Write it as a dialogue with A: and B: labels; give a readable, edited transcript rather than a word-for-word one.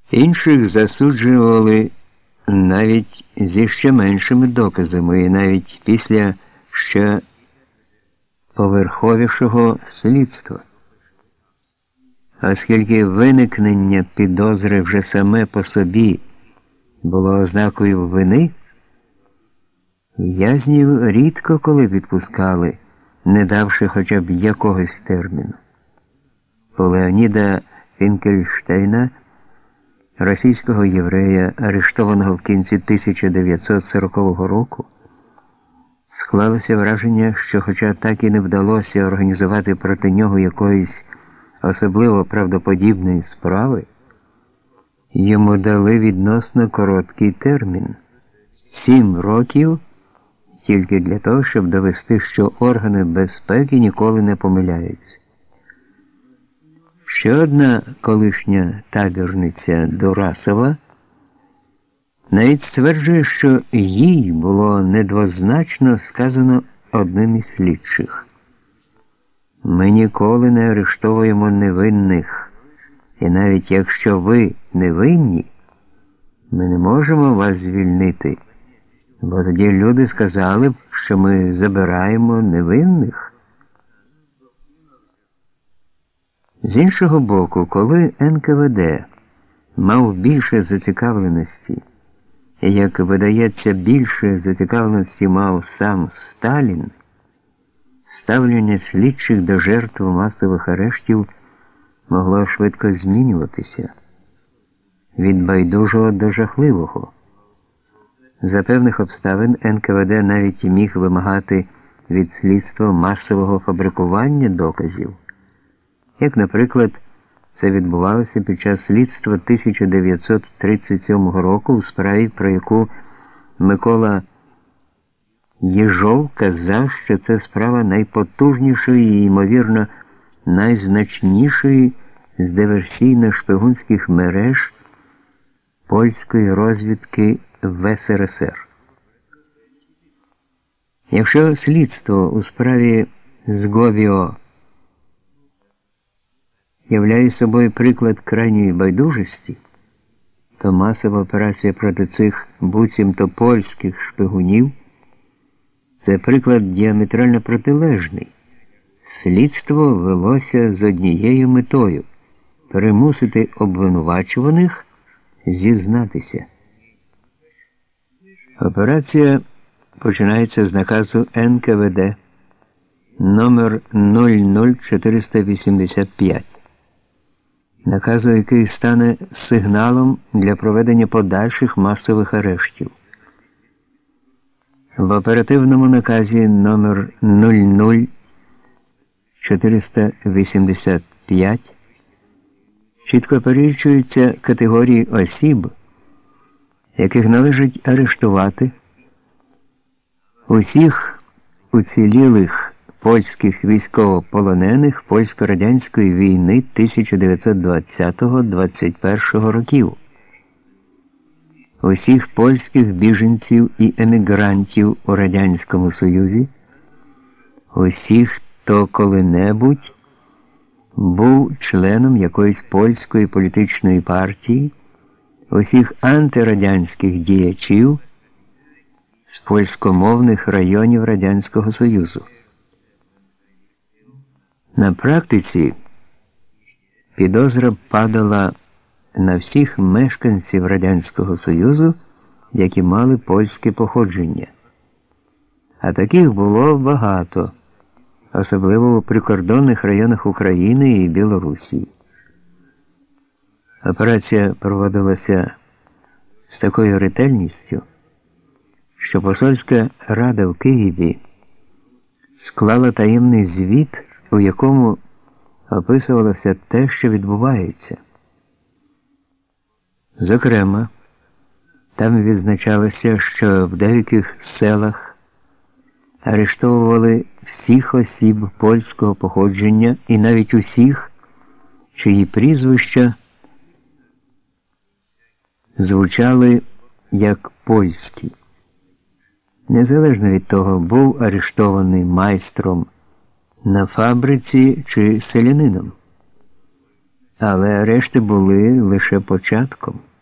A: Інших засуджували навіть зі ще меншими доказами, і навіть після ще поверховішого слідства. Оскільки виникнення підозри вже саме по собі було ознакою вини, в'язнів рідко коли відпускали, не давши хоча б якогось терміну. У Леоніда Фінкельштейна, російського єврея, арештованого в кінці 1940 року, склалося враження, що хоча так і не вдалося організувати проти нього якоїсь особливо правдоподібної справи, йому дали відносно короткий термін – 7 років, тільки для того, щоб довести, що органи безпеки ніколи не помиляються. Ще одна колишня табірниця Дурасова навіть стверджує, що їй було недвозначно сказано одним із слідчих: «Ми ніколи не арештовуємо невинних, і навіть якщо ви невинні, ми не можемо вас звільнити, бо тоді люди сказали б, що ми забираємо невинних». З іншого боку, коли НКВД мав більше зацікавленості, і, як видається, більше зацікавленості мав сам Сталін, ставлення слідчих до жертв масових арештів могло швидко змінюватися від байдужого до жахливого. За певних обставин НКВД навіть міг вимагати від слідства масового фабрикування доказів, як, наприклад, це відбувалося під час слідства 1937 року у справі, про яку Микола Єжов казав, що це справа найпотужнішої і, ймовірно, найзначнішої з диверсійно-шпигунських мереж польської розвідки в СРСР. Якщо слідство у справі Зговіо являє собою приклад крайньої байдужості, то масова операція проти цих буцімто польських шпигунів – це приклад діаметрально протилежний. Слідство велося з однією метою – примусити обвинувачуваних зізнатися. Операція починається з наказу НКВД номер 00485. Наказу, який стане сигналом для проведення подальших масових арештів. В оперативному наказі номер 00485 чітко перелічуються категорії осіб, яких належить арештувати: усіх уцілілих польських військовополонених польсько-радянської війни 1920-21 років, усіх польських біженців і емігрантів у Радянському Союзі, усіх, хто коли-небудь був членом якоїсь польської політичної партії, усіх антирадянських діячів з польськомовних районів Радянського Союзу. На практиці підозра падала на всіх мешканців Радянського Союзу, які мали польське походження. А таких було багато, особливо у прикордонних районах України і Білорусі. Операція проводилася з такою ретельністю, що Посольська рада в Києві склала таємний звіт, у якому описувалося те, що відбувається. Зокрема, там відзначалося, що в деяких селах арештовували всіх осіб польського походження і навіть усіх, чиї прізвища звучали як польські. Незалежно від того, був арештований майстром на фабриці чи селянином. Але арешти були лише початком.